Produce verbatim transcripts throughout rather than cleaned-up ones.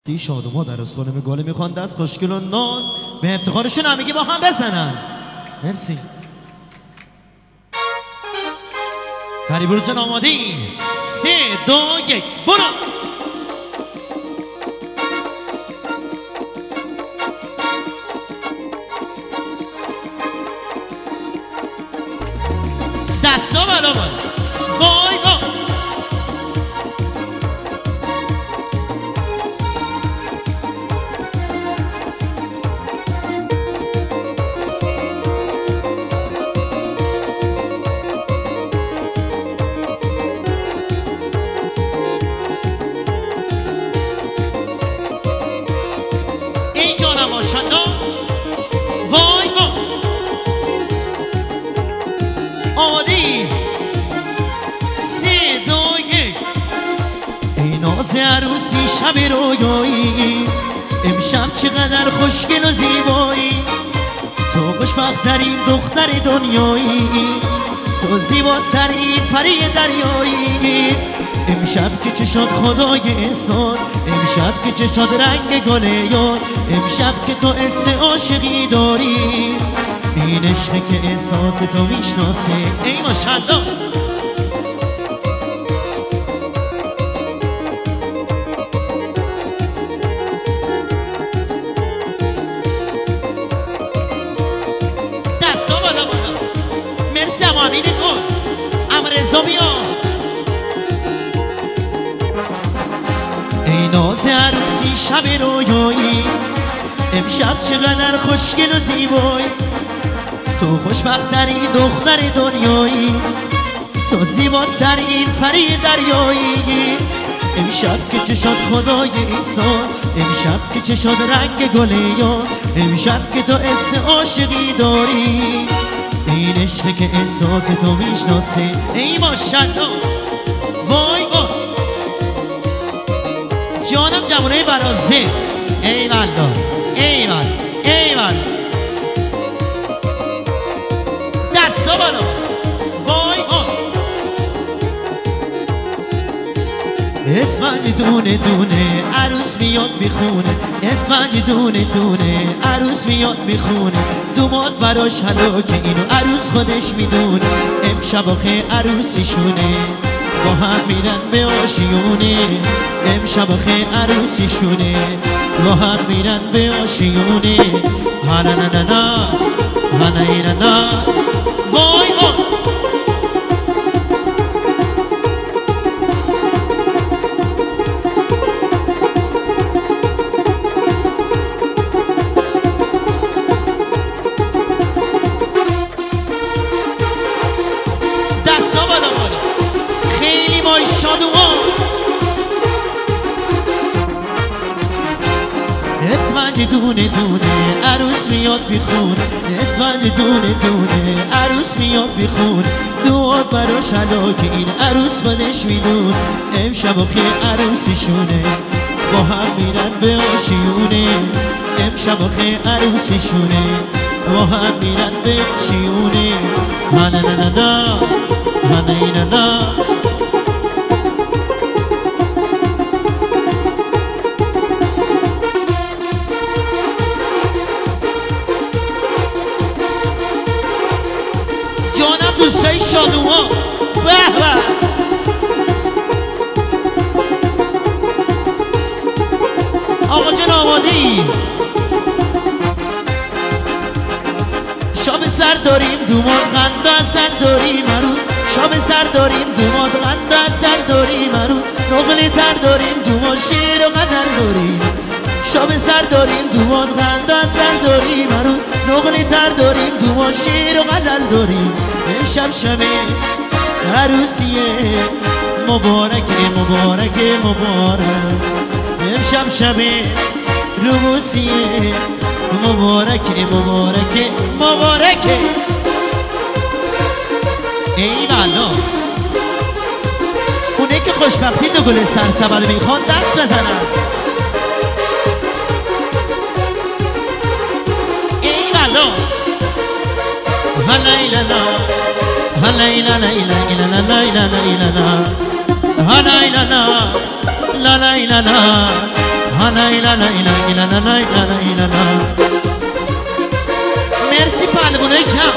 دی شادوما در از خانم گاله میخوان دست خوشگل و ناز به افتخارشون همگی با هم بزنن. مرسی. فریبرو جان آمادی؟ سه دو یک برو. دستا بالا بالا وای وای ای جانم ماشاءالله وای وای آمادی سه دو یک. ای ناز عروسی شب رویایی امشب چقدر خوشگل و زیبایی، تو خوشبخت‌ترین دختر دنیایی، تو زیباترین پری دریایی. امشب که چه شد خدای احسان، امشب که چه شد رنگ گل یار، امشب که تو حس عاشقی داری، این عشق که احساس تو میشناسه. ای ماشاءالله دستا بالا بالا. مرسی هم امین کن ام رضا بیا. ای ناز عروسی شب رویایی امشب چقدر خوشگل و زیبایی، تو خوشبخت‌ترین دختر دنیایی، تو زیباترین پری دریایی. امشب که چه شد خدای احسان، امشب که چه شد رنگ گل یار، امشب که تو حس عاشقی داری، این عشق که احساس تو میشناسه. ای ماشاءالله وای وای جانم جوانه برازده. ای والله ای والله ای والله دستا بالا وای وای. اسفنج دونه دونه عروس میاد میخونه، اسفنج دونه دونه عروس میاد میخونه، دوماد براش هلاکه اینو عروس خودش میدونه. امشب آخه عروسیشونه با هم میرن به آشیونه، امشب آخه عروسیشونه با هم میرن به آشیونه. ها نه نه نه ها نه نه نه وای وای. دستا بالا بالا خیلی مای شادوما. اسفنج دونه دونه عروس میاد بیخونه، اسفنج دونه دونه عروس میاد بیخونه، دوات براش هلاکه این عروس خودش میدونه. امشب آخه عروسیشونه با هم میرن به آشیونه، امشب آخه عروسیشونه با هم میرن به آشیونه. ها نه نه نه نه ها نه نه نه. جانم دوستای شادوما به به. آقا جان آمادی؟ شاب سر داریم دوماد قند و اصل داریم مرو، شاب سر داریم دوماد قند و اصل داریم مرو، نقلی تر داریم دوماد شیر و غزل داریم. شاب سر داریم دوماد قند و اصل داریم مرو، نقلی تر داریم دوماد شیر و غزل داریم. امشب شب عروسیه مبارکه مبارکه مبارک، امشب شب روسیه مبارکه مبارکه مبارکه. ای والا اونه که خوشبختی دو گل سرسبد میخوان دست بزنن. ای والا هلا ایلالا هلا ایلالا ایلالا ایلالا ایلالا هلا ایلالا لا لا ایلالا لای لای لای لای لای. مرسی پهلوانای جمع.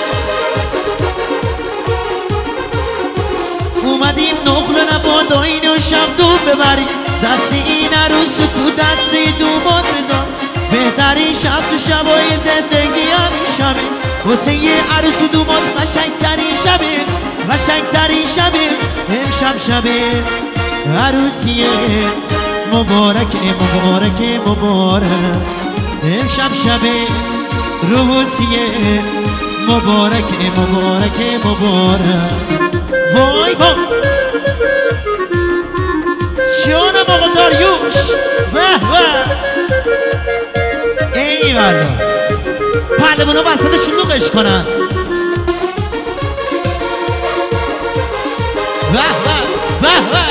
اومدیم نقل نبادایی و شب دو ببریم، دست این عروس تو دست دومات بدار. بهترین شب تو شبای زندگی همین شبه، واسه یه عروس دومات قشنگترین شبه، قشنگترین شبه. امشب شبه عروسیه، مبارک مبارک مبارک. امشب شبه روسیه، مبارک مبارک مبارک. وای وای جانم آقا داریوش، به به. ای والا پهلوانا وسطشون نوقش کنن. به به به به.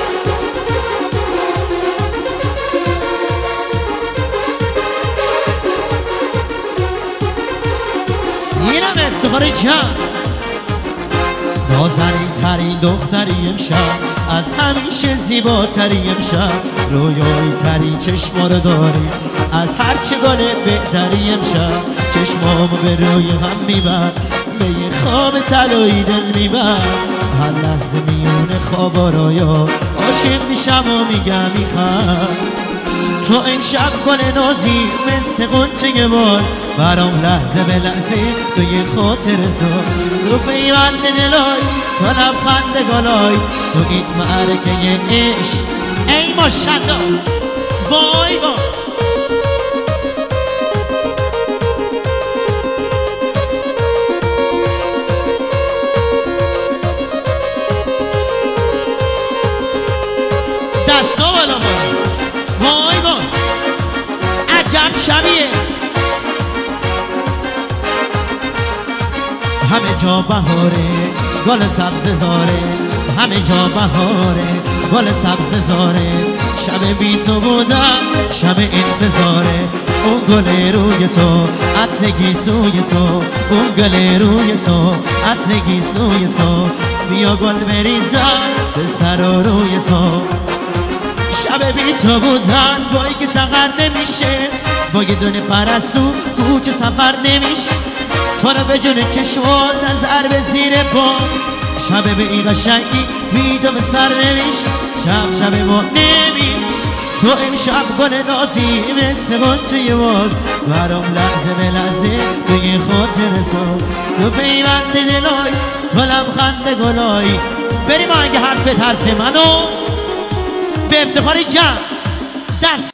اینم افتخار جمع. نازنین ترین دختری امشب، از همیشه زیباتری امشب. رویایی ترین چشما رو داری، از هر چه گاله بهتری امشب. چشمامو به روی هم میبر، به یه خواب طلایی دل میبر. هر لحظه میونه خوابا رویا عاشق میشم و میگم میخوام. تو امشب گل نازی مثل غنچه باد، برام لحظه به لحظه تو یه خاطر زار. تو پیوند دلای، تو لبخند گلای، تو این معرکه عشق. ای ماشالله وای وای. دستا بالا بالا. وای وای عجب شبیه. همه جا بهاره گل سبز زاره، همه جا بهاره گل سبز زاره. شب بی تو بودم شب انتظاره، اون گل روی تو عطر گیسوی تو، اون گل روی تو عطر گیسوی تو. بیا گل بریزم به سر و روی تو. شب بی تو بودن وای که سقر نمیشه، با یه دونه پرستو کوچه سفر نمیشه. تو رو به جون چشمات نظر به زیر پا، شب به این قشنگی میدو به سر نمیشه. شب شب ما نمی تو امشب گل نازی مثل غنچه باد، برام لحظه به لحظه تو یه خاطر ساد. تو پیوند دلای، تو لبخند گلای. بریم آهنگ حرفت حرف منو به افتخار جمع. دست